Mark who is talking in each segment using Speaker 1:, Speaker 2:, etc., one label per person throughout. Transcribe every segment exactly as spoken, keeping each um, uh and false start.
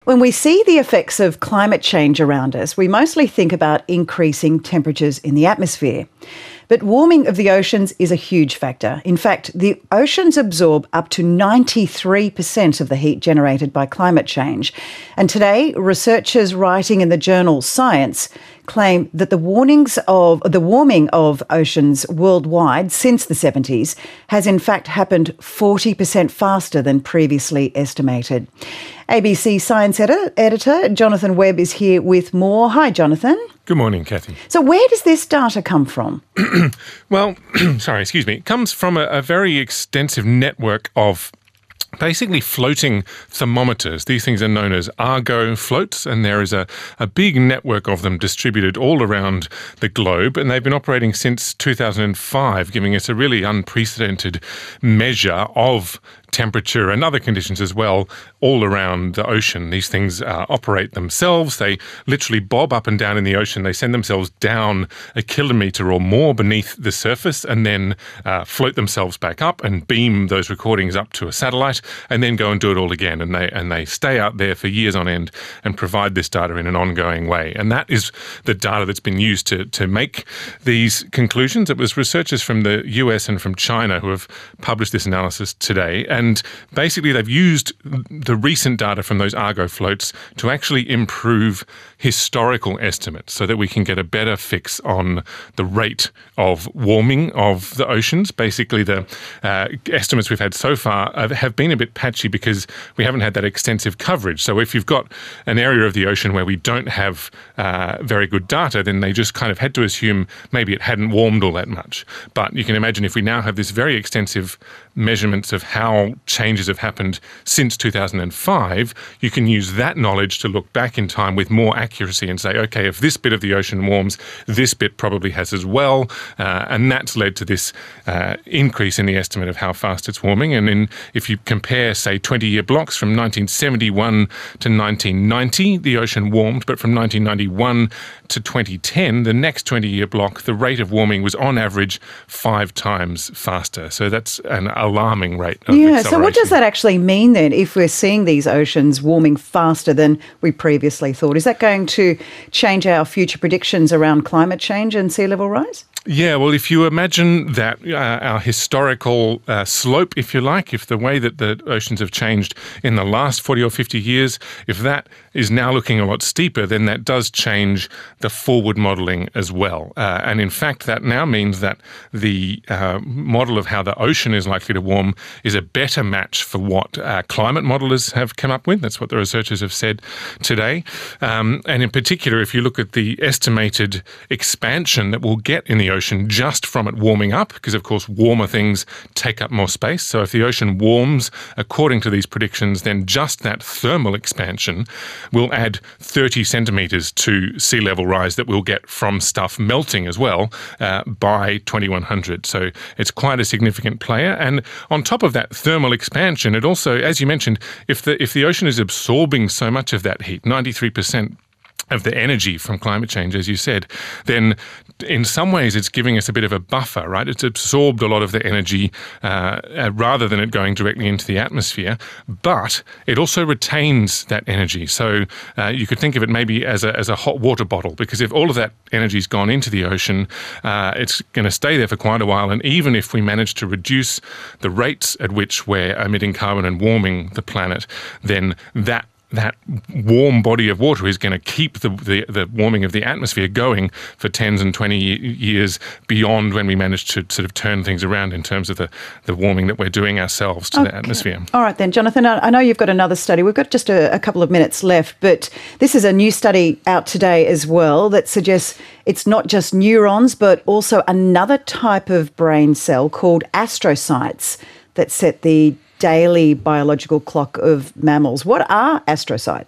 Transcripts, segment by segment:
Speaker 1: When we see the effects of climate change around us, we mostly think about increasing temperatures in the atmosphere. But warming of the oceans is a huge factor. In fact, the oceans absorb up to ninety-three percent of the heat generated by climate change. And today, researchers writing in the journal Science claim that the warnings of the warming of oceans worldwide since the seventies has in fact happened forty percent faster than previously estimated. A B C Science edi- editor Jonathan Webb is here with more. Hi, Jonathan.
Speaker 2: Good morning, Kathy.
Speaker 1: So where does this data come from?
Speaker 2: Well, sorry, excuse me. It comes from a, a very extensive network of basically floating thermometers. These things are known as Argo floats, and there is a, a big network of them distributed all around the globe, and they've been operating since two thousand five, giving us a really unprecedented measure of temperature and other conditions as well all around the ocean. These things uh, operate themselves. They literally bob up and down in the ocean. They send themselves down a kilometre or more beneath the surface and then uh, float themselves back up and beam those recordings up to a satellite and then go and do it all again. And they and they stay out there for years on end and provide this data in an ongoing way. And that is the data that's been used to, to make these conclusions. It was researchers from the U S and from China who have published this analysis today. And And basically, they've used the recent data from those Argo floats to actually improve historical estimates so that we can get a better fix on the rate of warming of the oceans. Basically, the uh, estimates we've had so far have been a bit patchy because we haven't had that extensive coverage. So if you've got an area of the ocean where we don't have uh, very good data, then they just kind of had to assume maybe it hadn't warmed all that much. But you can imagine if we now have this very extensive measurements of how changes have happened since two thousand five, you can use that knowledge to look back in time with more accuracy and say, okay, if this bit of the ocean warms, this bit probably has as well. Uh, and that's led to this uh, increase in the estimate of how fast it's warming. And in, if you compare, say, twenty-year blocks from nineteen seventy-one to nineteen ninety, the ocean warmed, but from nineteen ninety-one to twenty ten, the next twenty-year block, the rate of warming was on average five times faster. So that's an alarming rate of
Speaker 1: Yeah,
Speaker 2: acceleration.
Speaker 1: so what does that actually mean then if we're seeing these oceans warming faster than we previously thought? Is that going to change our future predictions around climate change and sea level rise?
Speaker 2: Yeah, well, if you imagine that uh, our historical uh, slope, if you like, if the way that the oceans have changed in the last forty or fifty years, if that is now looking a lot steeper, then that does change the forward modelling as well. Uh, and in fact, that now means that the uh, model of how the ocean is likely to warm is a better match for what uh, climate modellers have come up with. That's what the researchers have said today. Um, and in particular, if you look at the estimated expansion that we'll get in the ocean just from it warming up, because of course warmer things take up more space. So if the ocean warms according to these predictions, then just that thermal expansion will add thirty centimetres to sea level rise that we'll get from stuff melting as well uh, by twenty-one hundred. So it's quite a significant player. And on top of that thermal expansion, it also, as you mentioned, if the if the ocean is absorbing so much of that heat, ninety-three percent of the energy from climate change, as you said, then in some ways it's giving us a bit of a buffer, right? It's absorbed a lot of the energy uh, uh, rather than it going directly into the atmosphere, but it also retains that energy. So uh, you could think of it maybe as a, as a hot water bottle, because if all of that energy's gone into the ocean, uh, it's going to stay there for quite a while. And even if we manage to reduce the rates at which we're emitting carbon and warming the planet, then that that warm body of water is going to keep the, the, the warming of the atmosphere going for tens and twenty years beyond when we manage to sort of turn things around in terms of the, the warming that we're doing ourselves to
Speaker 1: okay.
Speaker 2: the atmosphere.
Speaker 1: All right then, Jonathan, I know you've got another study. We've got just a, a couple of minutes left, but this is a new study out today as well that suggests it's not just neurons, but also another type of brain cell called astrocytes that set the daily biological clock of mammals. What are astrocytes?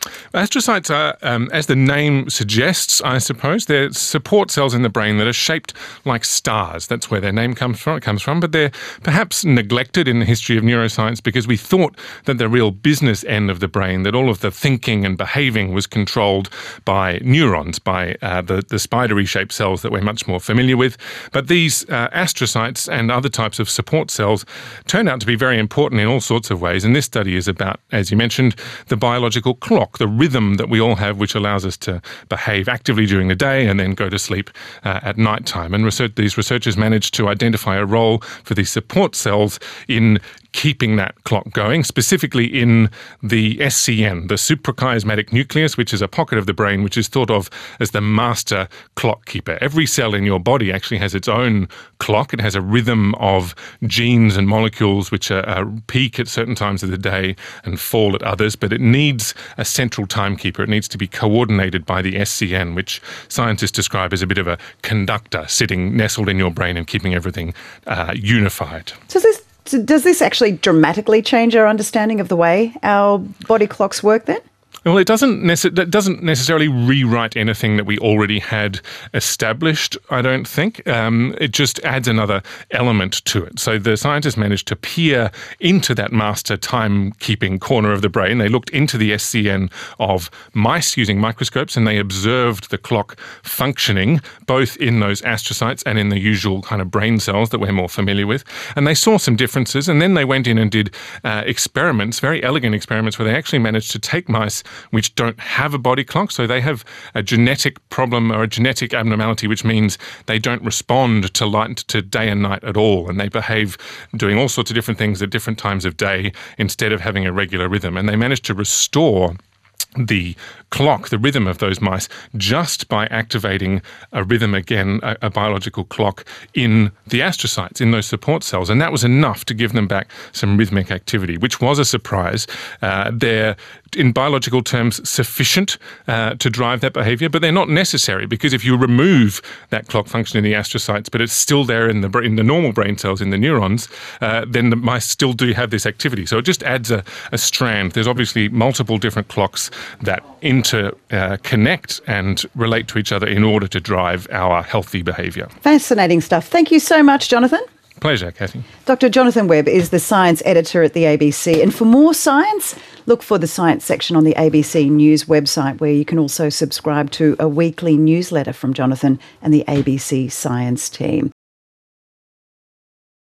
Speaker 2: Astrocytes are, um, as the name suggests, I suppose, they're support cells in the brain that are shaped like stars. That's where their name comes from. It comes from, but they're perhaps neglected in the history of neuroscience because we thought that the real business end of the brain, that all of the thinking and behaving was controlled by neurons, by uh, the, the spidery-shaped cells that we're much more familiar with. But these uh, astrocytes and other types of support cells turn out to be very important in all sorts of ways. And this study is about, as you mentioned, the biological clock, the rhythm that we all have, which allows us to behave actively during the day and then go to sleep uh, at night time. And research, these researchers managed to identify a role for these support cells in keeping that clock going, specifically in the S C N, the suprachiasmatic nucleus, which is a pocket of the brain which is thought of as the master clock keeper. Every cell in your body actually has its own clock. It has a rhythm of genes and molecules which are, are peak at certain times of the day and fall at others, but it needs a central timekeeper. It needs to be coordinated by the S C N, which scientists describe as a bit of a conductor sitting nestled in your brain and keeping everything uh, unified.
Speaker 1: So this Does this actually dramatically change our understanding of the way our body clocks work then?
Speaker 2: Well, it doesn't, nece- it doesn't necessarily rewrite anything that we already had established, I don't think. Um, it just adds another element to it. So the scientists managed to peer into that master timekeeping corner of the brain. They looked into the S C N of mice using microscopes, and they observed the clock functioning both in those astrocytes and in the usual kind of brain cells that we're more familiar with. And they saw some differences, and then they went in and did uh, experiments, very elegant experiments, where they actually managed to take mice which don't have a body clock. So they have a genetic problem or a genetic abnormality, which means they don't respond to light, to day and night at all. And they behave doing all sorts of different things at different times of day instead of having a regular rhythm. And they managed to restore the clock, the rhythm of those mice, just by activating a rhythm again, a, a biological clock in the astrocytes, in those support cells. And that was enough to give them back some rhythmic activity, which was a surprise. Uh, they're, in biological terms, sufficient uh, to drive that behaviour, but they're not necessary, because if you remove that clock function in the astrocytes, but it's still there in the in the normal brain cells, in the neurons, uh, then the mice still do have this activity. So it just adds a, a strand. There's obviously multiple different clocks that interconnect uh, and relate to each other in order to drive our healthy behaviour.
Speaker 1: Fascinating stuff. Thank you so much, Jonathan.
Speaker 2: Pleasure, Kathy.
Speaker 1: Doctor Jonathan Webb is the science editor at the A B C. And for more science, look for the science section on the A B C News website, where you can also subscribe to a weekly newsletter from Jonathan and the A B C Science team.